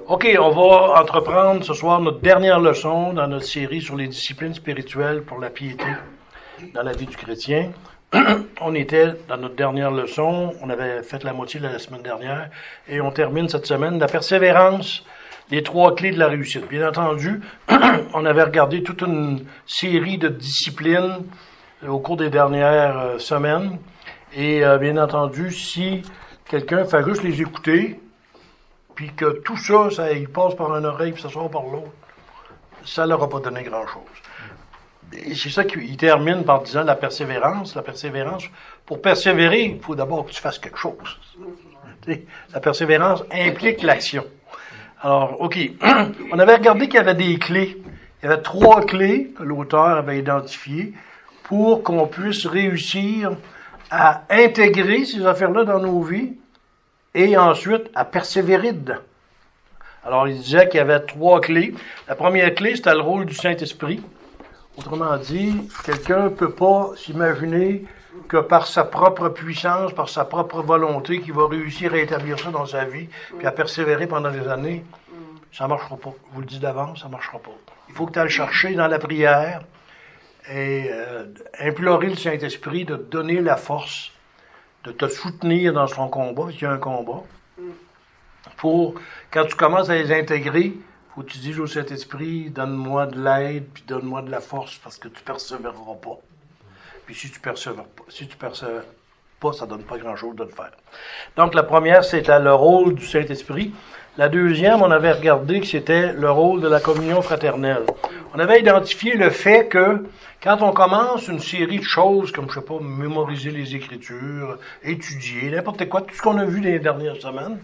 OK, on va entreprendre ce soir notre dernière leçon dans notre série sur les disciplines spirituelles pour la piété dans la vie du chrétien. On était dans notre dernière leçon, on avait fait la moitié de la semaine dernière, et on termine cette semaine la persévérance, les 3 clés de la réussite. Bien entendu, on avait regardé toute une série de disciplines au cours des dernières semaines, et bien entendu, si quelqu'un fait juste les écouter, puis que tout ça, il passe par une oreille puis ça sort par l'autre, ça leur a pas donné grand-chose. Et c'est ça qu'il termine par disant la persévérance. La persévérance, pour persévérer, il faut d'abord que tu fasses quelque chose. La persévérance implique l'action. Alors, OK. On avait regardé qu'il y avait des clés. Il y avait 3 clés que l'auteur avait identifiées pour qu'on puisse réussir à intégrer ces affaires-là dans nos vies et ensuite à persévérer dedans. Alors, il disait qu'il y avait 3 clés. La première clé, c'était le rôle du Saint-Esprit. Autrement dit, quelqu'un ne peut pas s'imaginer que par sa propre puissance, par sa propre volonté, qu'il va réussir à établir ça dans sa vie, puis à persévérer pendant des années. Ça ne marchera pas. Je vous le dis d'avance, ça ne marchera pas. Il faut que tu ailles le chercher dans la prière et implorer le Saint-Esprit de te donner la force, de te soutenir dans son combat, s'il y a un combat. Pour, quand tu commences à les intégrer, faut que tu dises au Saint-Esprit, donne-moi de l'aide, puis donne-moi de la force, parce que tu persévéreras pas. Puis si tu persévères pas, ça donne pas grand-chose de le faire. Donc la première, c'était le rôle du Saint-Esprit. La deuxième, on avait regardé que c'était le rôle de la communion fraternelle. On avait identifié le fait que quand on commence une série de choses, comme, je sais pas, mémoriser les Écritures, étudier, n'importe quoi, tout ce qu'on a vu les dernières semaines,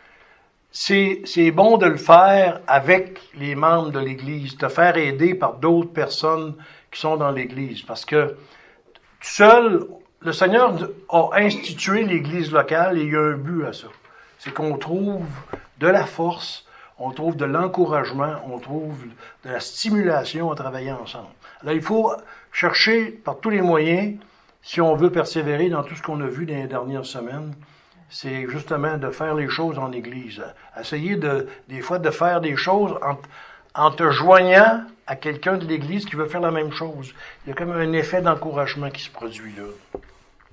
c'est bon de le faire avec les membres de l'Église, te faire aider par d'autres personnes qui sont dans l'Église. Parce que seul, le Seigneur a institué l'Église locale et il y a un but à ça. C'est qu'on trouve de la force, on trouve de l'encouragement, on trouve de la stimulation à travailler ensemble. Alors il faut chercher par tous les moyens, si on veut persévérer dans tout ce qu'on a vu dans les dernières semaines, c'est justement de faire les choses en Église. Essayer des fois de faire des choses en te joignant à quelqu'un de l'Église qui veut faire la même chose. Il y a comme un effet d'encouragement qui se produit là.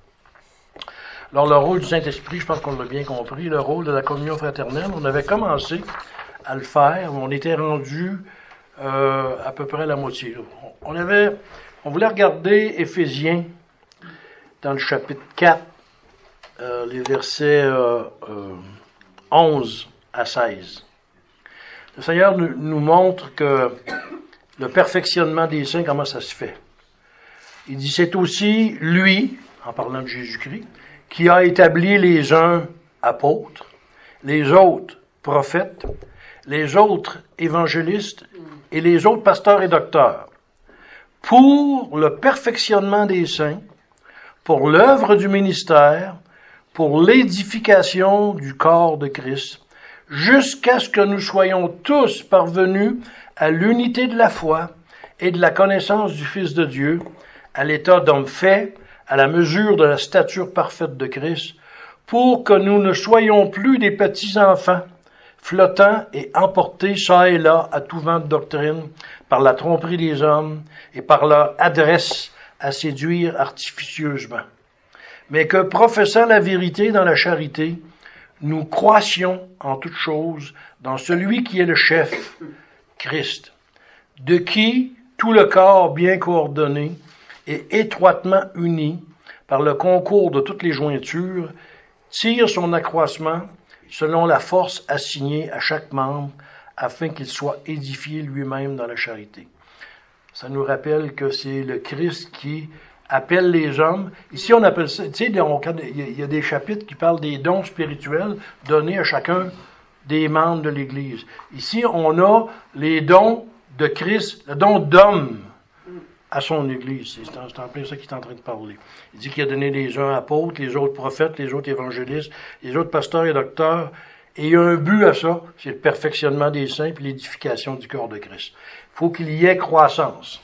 Alors le rôle du Saint-Esprit, je pense qu'on l'a bien compris, le rôle de la communion fraternelle, on avait commencé à le faire, on était rendu à peu près à la moitié. On voulait regarder Éphésiens dans le chapitre 4, les versets 11 à 16. Le Seigneur nous montre que le perfectionnement des saints, comment ça se fait. Il dit, c'est aussi lui, en parlant de Jésus-Christ, qui a établi les uns apôtres, les autres prophètes, les autres évangélistes et les autres pasteurs et docteurs, pour le perfectionnement des saints, pour l'œuvre du ministère, pour l'édification du corps de Christ, jusqu'à ce que nous soyons tous parvenus à l'unité de la foi et de la connaissance du Fils de Dieu, à l'état d'homme fait, à la mesure de la stature parfaite de Christ, pour que nous ne soyons plus des petits-enfants, flottant et emportés çà et là à tout vent de doctrine, par la tromperie des hommes et par leur adresse à séduire artificieusement. Mais que, professant la vérité dans la charité, nous croissions en toutes choses dans celui qui est le chef, Christ, de qui tout le corps bien coordonné et étroitement uni par le concours de toutes les jointures tire son accroissement selon la force assignée à chaque membre afin qu'il soit édifié lui-même dans la charité. Ça nous rappelle que c'est le Christ qui appelle les hommes. Ici, on appelle ça, tu sais, il y a des chapitres qui parlent des dons spirituels donnés à chacun des membres de l'Église. Ici, on a les dons de Christ, le don d'homme à son Église. C'est en plein ça qu'il est en train de parler. Il dit qu'il a donné les uns apôtres, les autres prophètes, les autres évangélistes, les autres pasteurs et docteurs. Et il y a un but à ça, c'est le perfectionnement des saints et l'édification du corps de Christ. Il faut qu'il y ait croissance.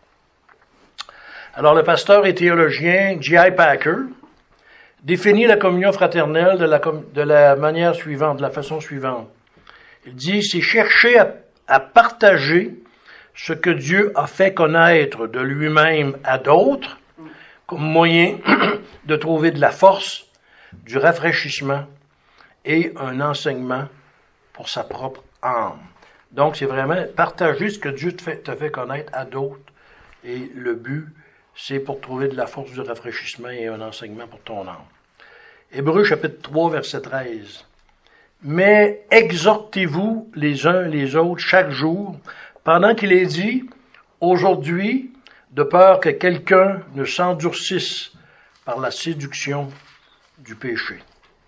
Alors, le pasteur et théologien J.I. Packer définit la communion fraternelle de la manière suivante, de la façon suivante. Il dit, c'est chercher à partager ce que Dieu a fait connaître de lui-même à d'autres, comme moyen de trouver de la force, du rafraîchissement et un enseignement pour sa propre âme. Donc, c'est vraiment partager ce que Dieu te fait connaître à d'autres. Et le but, c'est pour trouver de la force, du rafraîchissement et un enseignement pour ton âme. Hébreux chapitre 3, verset 13. Mais exhortez-vous les uns les autres chaque jour, pendant qu'il est dit, aujourd'hui, de peur que quelqu'un ne s'endurcisse par la séduction du péché.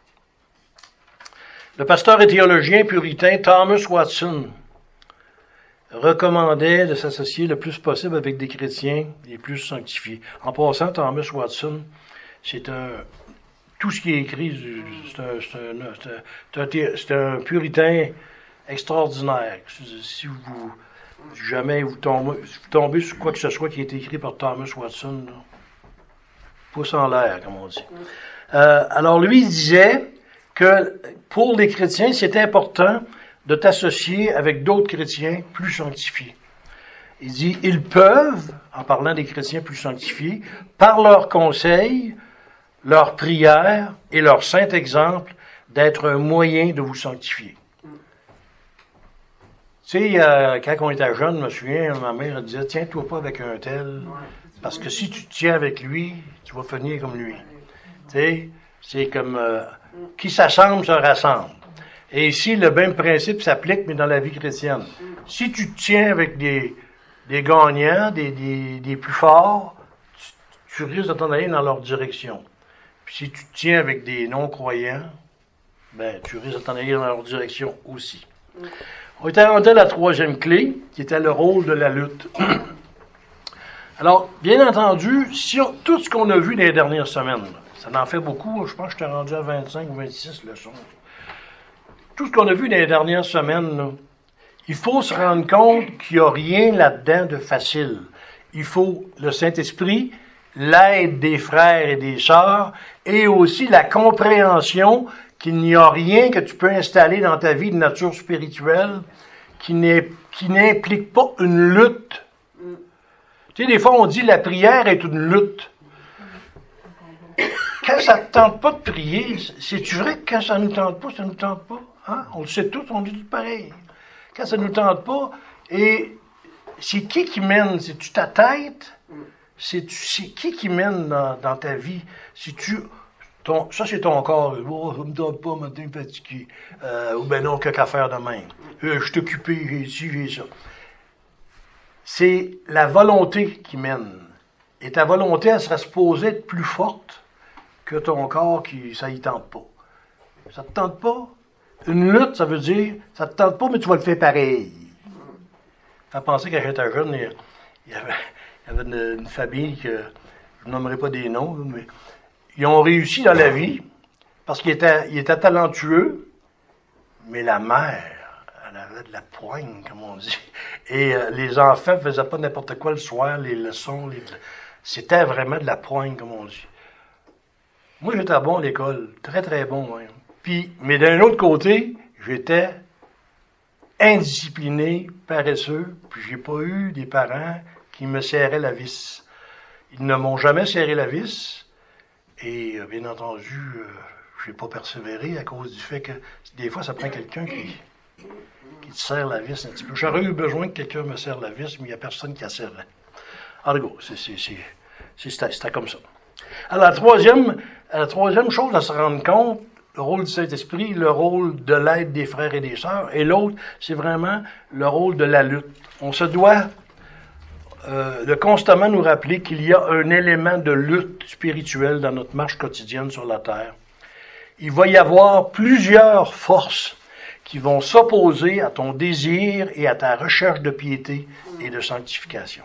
Le pasteur et théologien puritain Thomas Watson recommandait de s'associer le plus possible avec des chrétiens les plus sanctifiés. En passant, Thomas Watson, tout ce qui est écrit, c'est un puritain extraordinaire. Si vous jamais vous tombez sur quoi que ce soit qui est écrit par Thomas Watson, là, pouce en l'air, comme on dit. Alors lui, il disait que pour les chrétiens, c'est important de t'associer avec d'autres chrétiens plus sanctifiés. Il dit, ils peuvent, en parlant des chrétiens plus sanctifiés, par leurs conseils, leurs prières et leur saint exemple, d'être un moyen de vous sanctifier. Tu sais, quand on était jeune, je me souviens, ma mère disait, tiens-toi pas avec un tel, parce que si tu te tiens avec lui, tu vas finir comme lui. Tu sais, c'est comme, qui s'assemble se rassemble. Et ici, le même principe s'applique, mais dans la vie chrétienne. Si tu te tiens avec des gagnants, des plus forts, tu risques de t'en aller dans leur direction. Puis si tu te tiens avec des non-croyants, ben, tu risques de t'en aller dans leur direction aussi. On était rendu à la troisième clé, qui était le rôle de la lutte. Alors, bien entendu, tout ce qu'on a vu dans les dernières semaines, ça en fait beaucoup, je pense que j'étais rendu à 25 ou 26 leçons. Tout ce qu'on a vu dans les dernières semaines, là, il faut se rendre compte qu'il n'y a rien là-dedans de facile. Il faut le Saint-Esprit, l'aide des frères et des sœurs, et aussi la compréhension qu'il n'y a rien que tu peux installer dans ta vie de nature spirituelle qui n'implique pas une lutte. Tu sais, des fois, on dit la prière est une lutte. Quand ça ne te tente pas de prier, c'est-tu vrai que quand ça ne nous tente pas, ça ne nous tente pas? Hein? On le sait tous, on dit tout pareil. Quand ça ne nous tente pas, et c'est qui mène? C'est-tu ta tête? C'est qui mène dans ta vie? Ça, c'est ton corps. Oh, ça me tente pas, matin fatigué. Ou ben non, qu'à faire de même. Je suis occupé, j'ai ci, j'ai ça. C'est la volonté qui mène. Et ta volonté, elle serait supposée être plus forte que ton corps qui, ça y tente pas. Ça te tente pas? Une lutte, ça veut dire, ça te tente pas, mais tu vas le faire pareil. Ça fait penser quand j'étais jeune, il y avait une famille que je nommerai pas des noms, mais ils ont réussi dans la vie parce qu'ils étaient talentueux, mais la mère, elle avait de la poigne, comme on dit. Et les enfants faisaient pas n'importe quoi le soir, les leçons, c'était vraiment de la poigne, comme on dit. Moi, j'étais bon à l'école, très très bon même. Mais d'un autre côté, j'étais indiscipliné, paresseux, puis j'ai pas eu des parents qui me serraient la vis. Ils ne m'ont jamais serré la vis, et bien entendu, j'ai pas persévéré à cause du fait que des fois, ça prend quelqu'un qui te serre la vis un petit peu. J'aurais eu besoin que quelqu'un me serre la vis, mais il n'y a personne qui la serrait. En gros, c'était comme ça. Alors, la troisième chose à se rendre compte, le rôle du Saint-Esprit, le rôle de l'aide des frères et des sœurs, et l'autre, c'est vraiment le rôle de la lutte. On se doit de constamment nous rappeler qu'il y a un élément de lutte spirituelle dans notre marche quotidienne sur la terre. Il va y avoir plusieurs forces qui vont s'opposer à ton désir et à ta recherche de piété et de sanctification.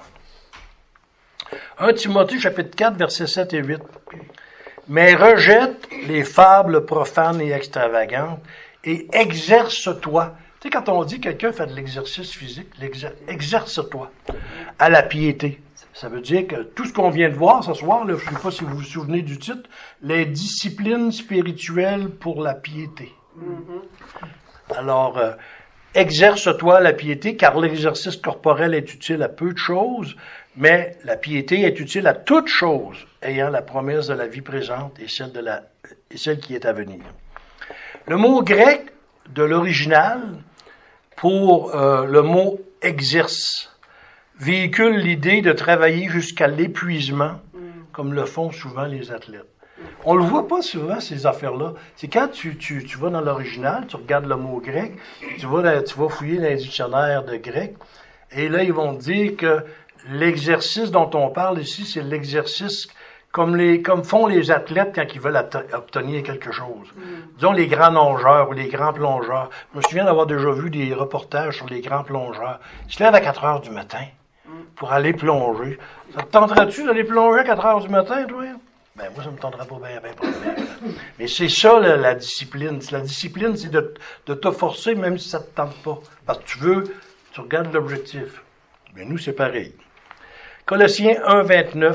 1 Timothée, chapitre 4, versets 7 et 8. Mais rejette les fables profanes et extravagantes et exerce-toi. Tu sais, quand on dit que quelqu'un fait de l'exercice physique, exerce-toi à la piété. Ça veut dire que tout ce qu'on vient de voir ce soir, là, je ne sais pas si vous vous souvenez du titre, les disciplines spirituelles pour la piété. Mm-hmm. Alors, Exerce-toi la piété, car l'exercice corporel est utile à peu de choses, mais la piété est utile à toutes choses, ayant la promesse de la vie présente et celle qui est à venir. Le mot grec de l'original pour le mot exerce véhicule l'idée de travailler jusqu'à l'épuisement, comme le font souvent les athlètes. On le voit pas souvent, ces affaires-là. C'est quand tu vas dans l'original, tu regardes le mot grec, tu vas fouiller dans les dictionnaires de grec, et là, ils vont te dire que l'exercice dont on parle ici, c'est l'exercice comme font les athlètes quand ils veulent obtenir quelque chose. Disons les grands nageurs ou les grands plongeurs. Je me souviens d'avoir déjà vu des reportages sur les grands plongeurs. Ils se lèvent à 4 heures du matin pour aller plonger. Ça te tenterait-tu d'aller plonger à 4 heures du matin, toi? Ben, moi, ça me tendrait pas bien. Mais c'est ça, la discipline. La discipline, c'est de te forcer, même si ça te tente pas. Parce que tu regardes l'objectif. Mais nous, c'est pareil. Colossiens 1,29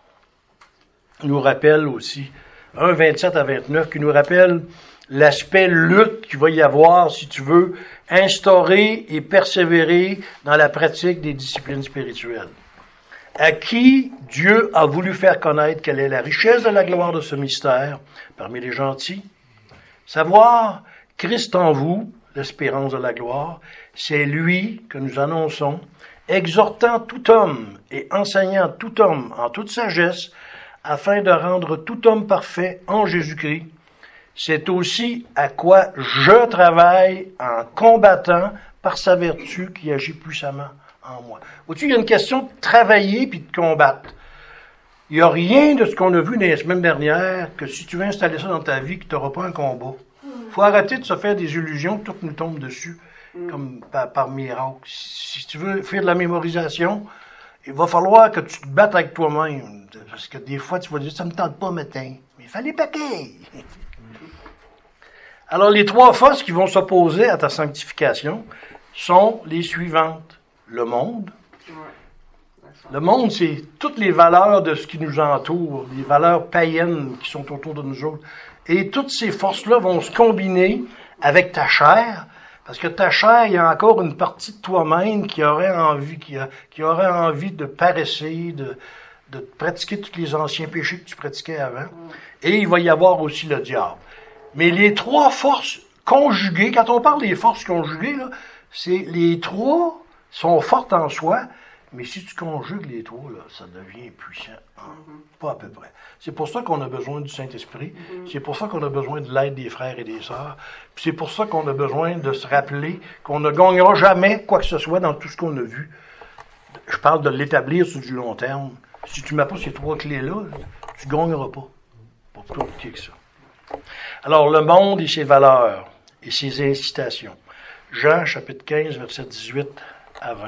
nous rappelle aussi, 1,27 à 29, qui nous rappelle l'aspect lutte qu'il va y avoir, si tu veux, instaurer et persévérer dans la pratique des disciplines spirituelles. À qui Dieu a voulu faire connaître quelle est la richesse de la gloire de ce mystère parmi les gentils. Savoir Christ en vous, l'espérance de la gloire, c'est lui que nous annonçons, exhortant tout homme et enseignant tout homme en toute sagesse, afin de rendre tout homme parfait en Jésus-Christ. C'est aussi à quoi je travaille en combattant par sa vertu qui agit puissamment en moi. Vois-tu, il y a une question de travailler puis de combattre. Il n'y a rien de ce qu'on a vu dans les semaines dernières que si tu veux installer ça dans ta vie, que tu n'auras pas un combat. Il faut arrêter de se faire des illusions que tout nous tombe dessus, comme par miracle. Si tu veux faire de la mémorisation, il va falloir que tu te battes avec toi-même. Parce que des fois, tu vas dire, ça ne me tente pas matin. Mais il fallait paquet. Alors, les 3 forces qui vont s'opposer à ta sanctification sont les suivantes. Le monde. Le monde, c'est toutes les valeurs de ce qui nous entoure, les valeurs païennes qui sont autour de nous autres. Et toutes ces forces-là vont se combiner avec ta chair, parce que ta chair, il y a encore une partie de toi-même qui aurait envie, qui aurait envie de paresser, de pratiquer tous les anciens péchés que tu pratiquais avant. Et il va y avoir aussi le diable. Mais les 3 forces conjuguées, quand on parle des forces conjuguées, là, c'est les 3 sont fortes en soi, mais si tu conjugues les 3, là, ça devient puissant. Pas à peu près. C'est pour ça qu'on a besoin du Saint-Esprit. C'est pour ça qu'on a besoin de l'aide des frères et des sœurs. Puis c'est pour ça qu'on a besoin de se rappeler qu'on ne gagnera jamais quoi que ce soit dans tout ce qu'on a vu. Je parle de l'établir sur du long terme. Si tu ne mets pas ces 3 clés-là, tu ne gagneras pas. Pas plus compliqué que ça. Alors, le monde et ses valeurs et ses incitations. Jean, chapitre 15, verset 18 à 20.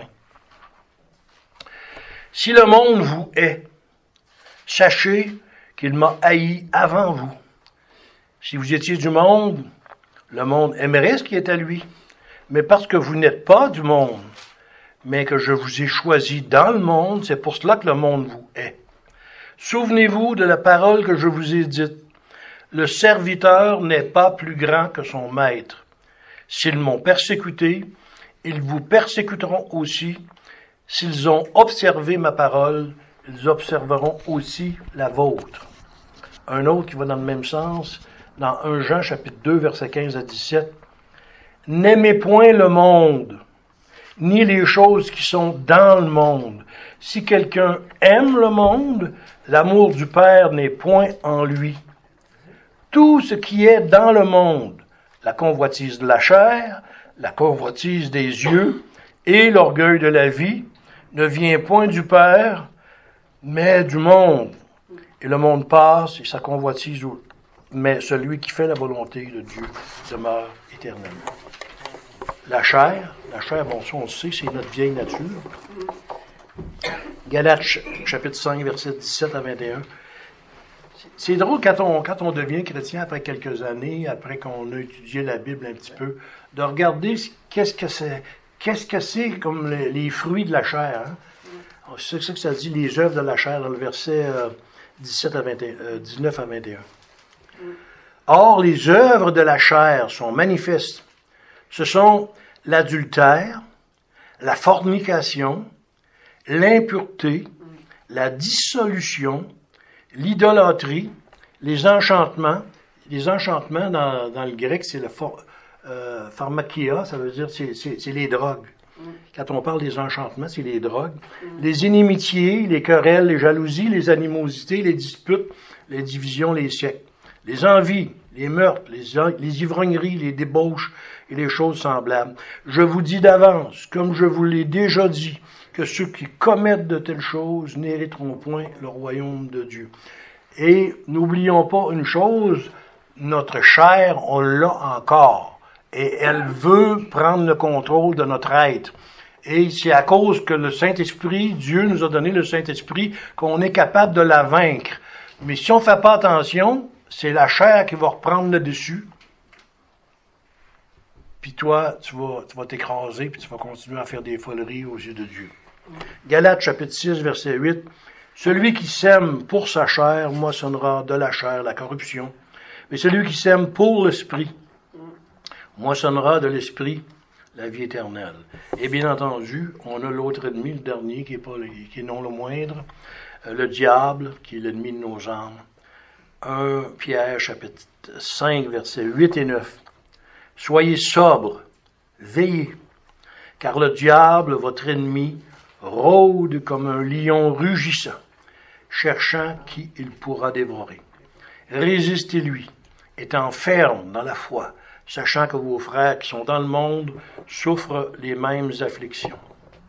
Si le monde vous hait, sachez qu'il m'a haï avant vous. Si vous étiez du monde, le monde aimerait ce qui est à lui. Mais parce que vous n'êtes pas du monde, mais que je vous ai choisi dans le monde, c'est pour cela que le monde vous hait. Souvenez-vous de la parole que je vous ai dite. Le serviteur n'est pas plus grand que son maître. S'ils m'ont persécuté, ils vous persécuteront aussi. S'ils ont observé ma parole, ils observeront aussi la vôtre. Un autre qui va dans le même sens, dans 1 Jean, chapitre 2, versets 15 à 17. N'aimez point le monde, ni les choses qui sont dans le monde. Si quelqu'un aime le monde, l'amour du Père n'est point en lui. Tout ce qui est dans le monde, la convoitise de la chair, la convoitise des yeux et l'orgueil de la vie, ne vient point du Père, mais du monde. Et le monde passe et sa convoitise, mais celui qui fait la volonté de Dieu demeure éternellement. La chair, bon, ça on le sait, c'est notre vieille nature. Galates, chapitre 5, versets 17 à 21. C'est drôle quand on devient chrétien après quelques années, après qu'on a étudié la Bible un petit peu, de regarder qu'est-ce que c'est comme les fruits de la chair. Hein? C'est ça que ça dit, les œuvres de la chair, dans le verset 19 à 21. Or, les œuvres de la chair sont manifestes. Ce sont l'adultère, la fornication, l'impureté, la dissolution, l'idolâtrie, les enchantements. Les enchantements, dans le grec, c'est le pharmakia, ça veut dire c'est les drogues. Quand on parle des enchantements, c'est les drogues. Les inimitiés, les querelles, les jalousies, les animosités, les disputes, les divisions, les siècles. Les envies, les meurtres, les ivrogneries, les débauches et les choses semblables. Je vous dis d'avance, comme je vous l'ai déjà dit, que ceux qui commettent de telles choses n'hériteront point le royaume de Dieu. Et n'oublions pas une chose, notre chair, on l'a encore. Et elle veut prendre le contrôle de notre être. Et c'est à cause que le Saint-Esprit, Dieu nous a donné le Saint-Esprit, qu'on est capable de la vaincre. Mais si on ne fait pas attention, c'est la chair qui va reprendre le dessus. Puis toi, tu vas t'écraser, puis tu vas continuer à faire des foleries aux yeux de Dieu. Galates chapitre 6, verset 8. Celui qui sème pour sa chair moissonnera de la chair la corruption. Mais celui qui sème pour l'esprit moissonnera de l'esprit la vie éternelle. Et bien entendu, on a l'autre ennemi, le dernier, qui est non le moindre, le diable, qui est l'ennemi de nos âmes. 1 Pierre chapitre 5, versets 8 et 9. Soyez sobres, veillez, car le diable, votre ennemi, rôde comme un lion rugissant, cherchant qui il pourra dévorer. Résistez-lui, étant ferme dans la foi, sachant que vos frères qui sont dans le monde souffrent les mêmes afflictions.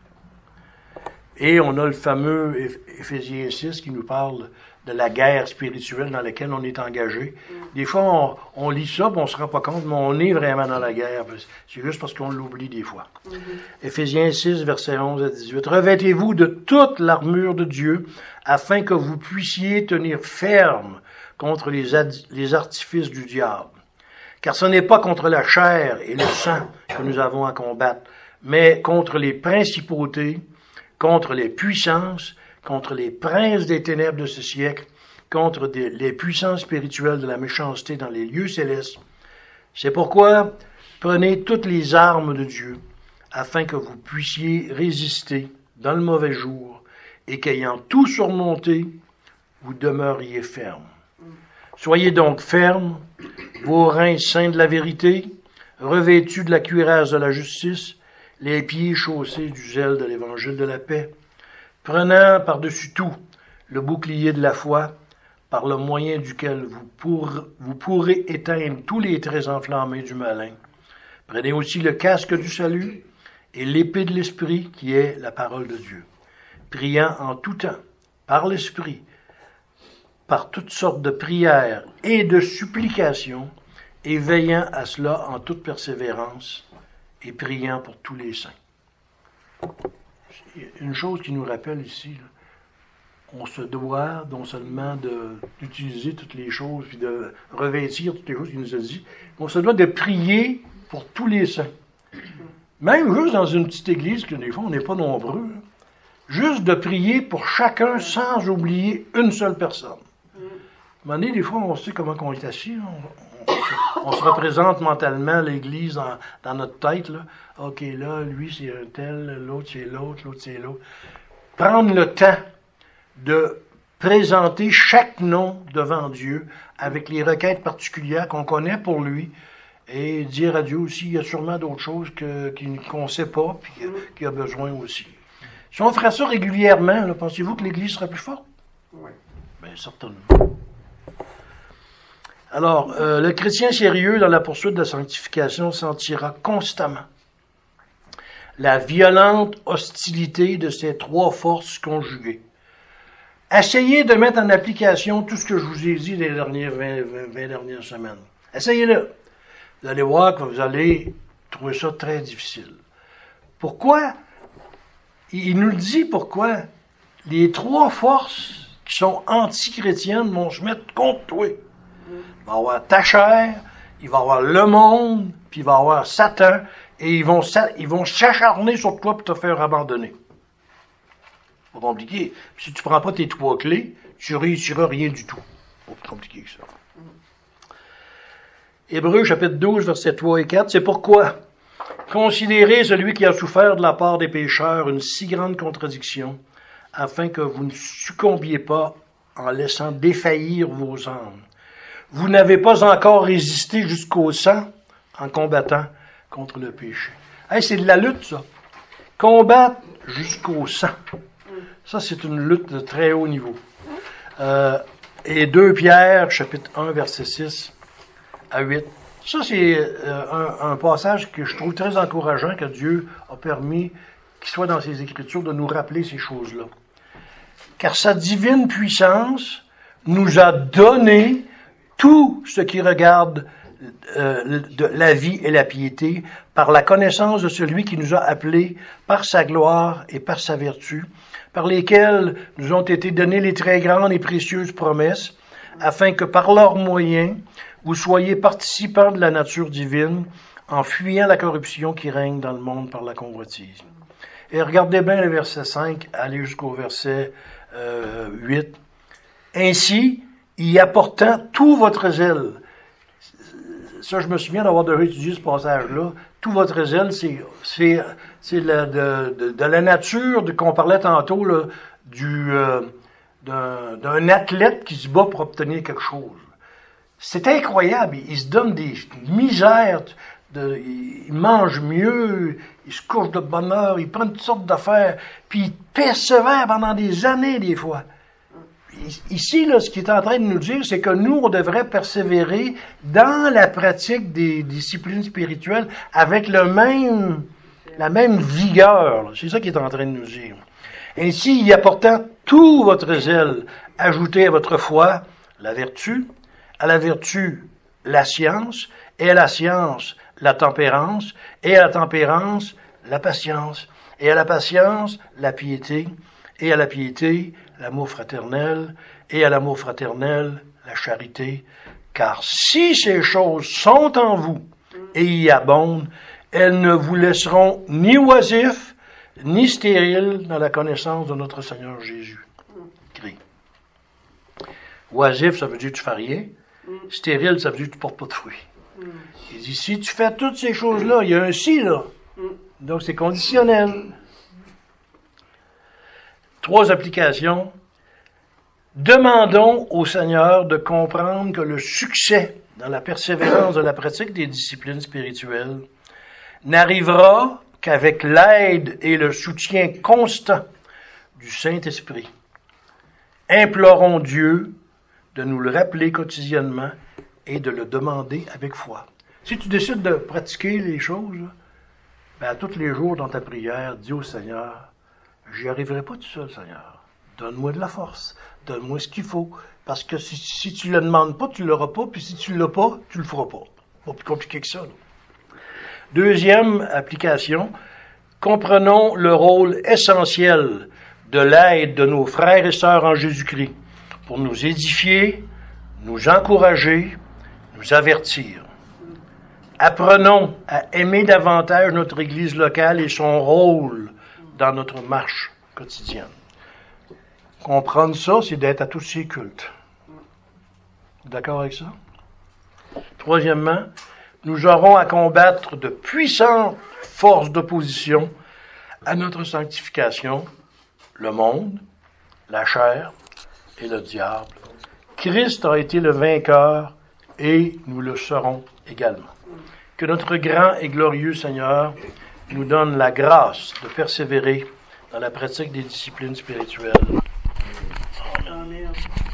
Et on a le fameux Éphésiens 6 qui nous parle de la guerre spirituelle dans laquelle on est engagé. Des fois, on lit ça, on ne se rend pas compte, mais on est vraiment dans la guerre. C'est juste parce qu'on l'oublie des fois. Éphésiens 6, versets 11 à 18. Revêtez-vous de toute l'armure de Dieu, afin que vous puissiez tenir ferme contre les artifices du diable. Car ce n'est pas contre la chair et le sang que nous avons à combattre, mais contre les principautés, contre les puissances, contre les princes des ténèbres de ce siècle, contre les puissances spirituelles de la méchanceté dans les lieux célestes. C'est pourquoi prenez toutes les armes de Dieu, afin que vous puissiez résister dans le mauvais jour, et qu'ayant tout surmonté, vous demeuriez ferme. Soyez donc fermes, vos reins ceints de la vérité, revêtus de la cuirasse de la justice, les pieds chaussés du zèle de l'évangile de la paix, prenant par-dessus tout le bouclier de la foi, par le moyen duquel vous pourrez éteindre tous les traits enflammés du malin. Prenez aussi le casque du salut et l'épée de l'esprit qui est la parole de Dieu, priant en tout temps, par l'esprit, par toutes sortes de prières et de supplications, et veillant à cela en toute persévérance, et priant pour tous les saints. Une chose qui nous rappelle ici, là, on se doit non seulement d'utiliser toutes les choses, puis de revêtir toutes les choses qu'il nous a dit, mais on se doit de prier pour tous les saints. Même juste dans une petite église, que des fois on n'est pas nombreux, là, juste de prier pour chacun sans oublier une seule personne. À un moment donné, des fois, on sait comment on est assis. On se représente mentalement l'Église dans notre tête. Là. OK, là, lui, c'est un tel, l'autre, c'est l'autre, l'autre, c'est l'autre. Prendre le temps de présenter chaque nom devant Dieu avec les requêtes particulières qu'on connaît pour lui et dire à Dieu aussi, il y a sûrement d'autres choses qu'on ne sait pas et qu'il a besoin aussi. Si on ferait ça régulièrement, là, pensez-vous que l'Église serait plus forte? Oui. Bien, certainement. Alors, le chrétien sérieux dans la poursuite de la sanctification sentira constamment la violente hostilité de ces trois forces conjuguées. Essayez de mettre en application tout ce que je vous ai dit les dernières 20 dernières semaines. Essayez-le. Vous allez voir que vous allez trouver ça très difficile. Pourquoi? Il nous le dit pourquoi. Les trois forces qui sont anti-chrétiennes vont se mettre contre toi. Il va y avoir ta chair, il va y avoir le monde, puis il va y avoir Satan, et ils vont s'acharner sur toi pour te faire abandonner. C'est pas compliqué. Puis si tu prends pas tes trois clés, tu réussiras rien du tout. C'est pas plus compliqué que ça. Hébreux chapitre 12, versets 3 et 4, c'est pourquoi, Considérez celui qui a souffert de la part des pécheurs une si grande contradiction, afin que vous ne succombiez pas en laissant défaillir vos âmes. Vous n'avez pas encore résisté jusqu'au sang en combattant contre le péché. Hey, c'est de la lutte, ça. Combattre jusqu'au sang. Ça, c'est une lutte de très haut niveau. Et 2 Pierre, chapitre 1, verset 6 à 8. Ça, c'est un passage que je trouve très encourageant, que Dieu a permis qu'il soit dans ses Écritures, de nous rappeler ces choses-là. Car sa divine puissance nous a donné tout ce qui regarde de la vie et la piété par la connaissance de celui qui nous a appelés par sa gloire et par sa vertu, par lesquels nous ont été données les très grandes et précieuses promesses, afin que par leurs moyens, vous soyez participants de la nature divine, en fuyant la corruption qui règne dans le monde par la convoitise. Et regardez bien le verset 5, allez jusqu'au verset 8. Ainsi, y apportant tout votre zèle. Ça, je me souviens d'avoir déjà étudié ce passage-là. Tout votre zèle, c'est de la nature qu'on parlait tantôt, là, d'un athlète qui se bat pour obtenir quelque chose. C'est incroyable. Il se donne des misères. Il mange mieux, il se couche de bonne heure, il prend toutes sortes d'affaires, puis il persévère pendant des années, des fois. Ici, là, ce qu'il est en train de nous dire, c'est que nous, on devrait persévérer dans la pratique des disciplines spirituelles avec la même vigueur. Là. C'est ça qu'il est en train de nous dire. Ainsi, y apportant tout votre zèle, ajoutez à votre foi la vertu, à la vertu la science, et à la science la tempérance, et à la tempérance la patience, et à la patience la piété, et à la piété l'amour fraternel, et à l'amour fraternel la charité. Car si ces choses sont en vous et y abondent, elles ne vous laisseront ni oisifs, ni stériles dans la connaissance de notre Seigneur Jésus. Christ. Oisif, ça veut dire que tu fais rien. Stérile, ça veut dire que tu portes pas de fruits. Il dit, si tu fais toutes ces choses-là, il y a un si, là. Donc, c'est conditionnel. 3 applications. Demandons au Seigneur de comprendre que le succès dans la persévérance de la pratique des disciplines spirituelles n'arrivera qu'avec l'aide et le soutien constant du Saint-Esprit. Implorons Dieu de nous le rappeler quotidiennement et de le demander avec foi. Si tu décides de pratiquer les choses, ben à tous les jours dans ta prière, dis au Seigneur, j'y arriverai pas tout seul, Seigneur. Donne-moi de la force. Donne-moi ce qu'il faut. Parce que si tu le demandes pas, tu l'auras pas. Puis si tu l'as pas, tu le feras pas. Pas plus compliqué que ça. Là. 2e application. Comprenons le rôle essentiel de l'aide de nos frères et sœurs en Jésus-Christ pour nous édifier, nous encourager, nous avertir. Apprenons à aimer davantage notre Église locale et son rôle dans notre marche quotidienne. Comprendre ça, c'est d'être à tous ces cultes. D'accord avec ça? 3e, nous aurons à combattre de puissantes forces d'opposition à notre sanctification, le monde, la chair et le diable. Christ a été le vainqueur et nous le serons également. Que notre grand et glorieux Seigneur nous donne la grâce de persévérer dans la pratique des disciplines spirituelles. Amen.